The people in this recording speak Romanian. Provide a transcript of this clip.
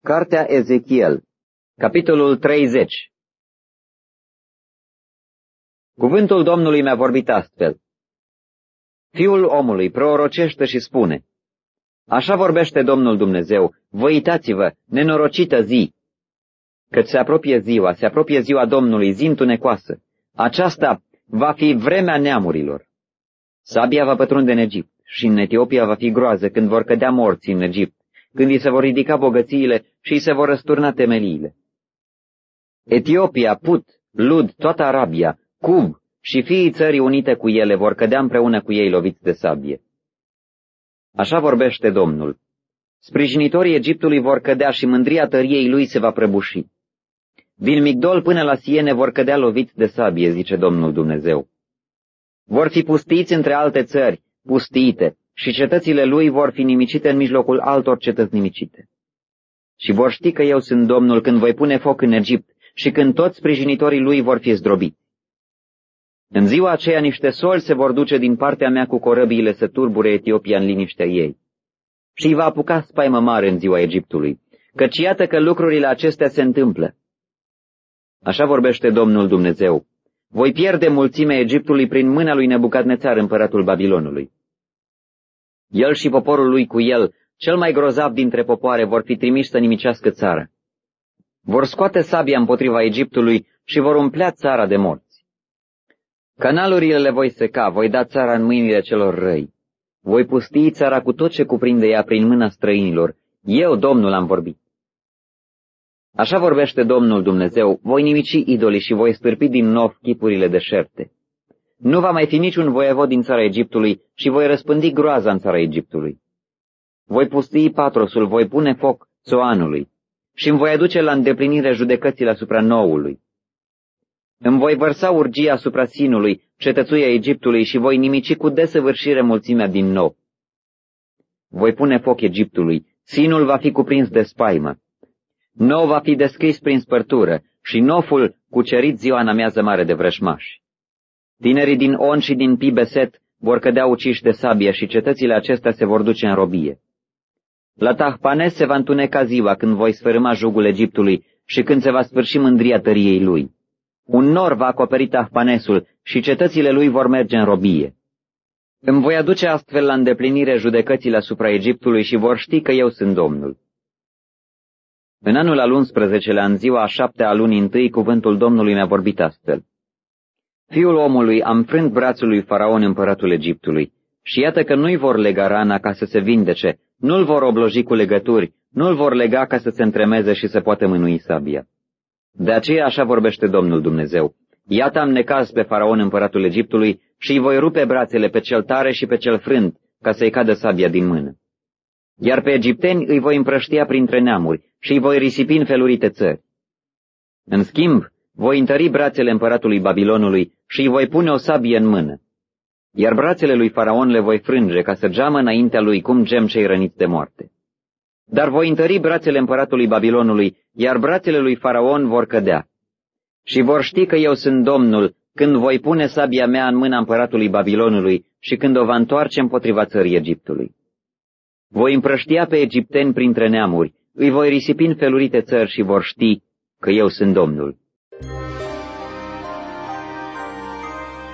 Cartea Ezechiel, capitolul 30. Cuvântul Domnului mi-a vorbit astfel. Fiul omului, prorocește și spune, așa vorbește Domnul Dumnezeu, vă uitați-vă, nenorocită zi, căci se apropie ziua Domnului, zi întunecoasă. Aceasta va fi vremea neamurilor. Sabia va pătrunde în Egipt și în Etiopia va fi groază când vor cădea morții în Egipt, când îi se vor ridica bogățiile și îi se vor răsturna temeliile. Etiopia, Put, Lud, toată Arabia, Cub și fiii țării unite cu ele vor cădea împreună cu ei loviți de sabie. Așa vorbește Domnul. Sprijinitorii Egiptului vor cădea și mândria tăriei lui se va prăbuși. Din Migdol până la Siene vor cădea loviți de sabie, zice Domnul Dumnezeu. Vor fi pustiți între alte țări, pustiite, și cetățile lui vor fi nimicite în mijlocul altor cetăți nimicite. Și vor ști că eu sunt Domnul când voi pune foc în Egipt și când toți sprijinitorii lui vor fi zdrobiți. În ziua aceea niște soli se vor duce din partea mea cu corăbiile să turbure Etiopia în liniștea ei. Și îi va apuca spaimă mare în ziua Egiptului, căci iată că lucrurile acestea se întâmplă. Așa vorbește Domnul Dumnezeu. Voi pierde mulțimea Egiptului prin mâna lui Nebucadnețar, împăratul Babilonului. El și poporul lui cu el, cel mai grozav dintre popoare, vor fi trimiși să nimicească țara. Vor scoate sabia împotriva Egiptului și vor umplea țara de morți. Canalurile le voi seca, voi da țara în mâinile celor răi. Voi pustii țara cu tot ce cuprinde ea prin mâna străinilor. Eu, Domnul, am vorbit. Așa vorbește Domnul Dumnezeu, voi nimici idolii și voi stârpi din nou chipurile deșerte. Nu va mai fi niciun voievod din țara Egiptului și voi răspândi groaza în țara Egiptului. Voi pustii Patrosul, voi pune foc Țoanului și îmi voi aduce la îndeplinire judecățile asupra Noului. Îmi voi vărsa urgia asupra Sinului, cetățuia Egiptului, și voi nimici cu desăvârșire mulțimea din nou. Voi pune foc Egiptului, Sinul va fi cuprins de spaimă. Nou va fi descris prin spărtură și Noful cucerit ziua în amiază mare de vrășmași. Tinerii din On și din Pibeset vor cădea uciși de sabie și cetățile acestea se vor duce în robie. La Tahpanes se va întuneca ziua când voi sfărâma jugul Egiptului și când se va sfârși mândria tăriei lui. Un nor va acoperi Tahpanesul și cetățile lui vor merge în robie. Îmi voi aduce astfel la îndeplinire judecățile asupra Egiptului și vor ști că eu sunt Domnul. În anul al 11-lea, în ziua a 7-a a lunii întâi, cuvântul Domnului mi-a vorbit astfel. Fiul omului, am frânt brațul lui Faraon, împăratul Egiptului, și iată că nu-i vor lega rana ca să se vindece, nu-l vor obloji cu legături, nu-l vor lega ca să se întremeze și să poată mânui sabia. De aceea așa vorbește Domnul Dumnezeu. Iată am necaz pe Faraon, împăratul Egiptului, și îi voi rupe brațele pe cel tare și pe cel frânt, ca să-i cadă sabia din mână. Iar pe egipteni îi voi împrăștia printre neamuri și îi voi risipi în felurite țări. În schimb, voi întări brațele împăratului Babilonului și îi voi pune o sabie în mână. Iar brațele lui Faraon le voi frânge ca să geamă înaintea lui cum gem cei răniți de moarte. Dar voi întări brațele împăratului Babilonului, iar brațele lui Faraon vor cădea. Și vor ști că eu sunt Domnul când voi pune sabia mea în mâna împăratului Babilonului și când o va întoarce împotriva țării Egiptului. Voi împrăștia pe egipteni printre neamuri, îi voi risipi în felurite țări și vor ști că eu sunt Domnul.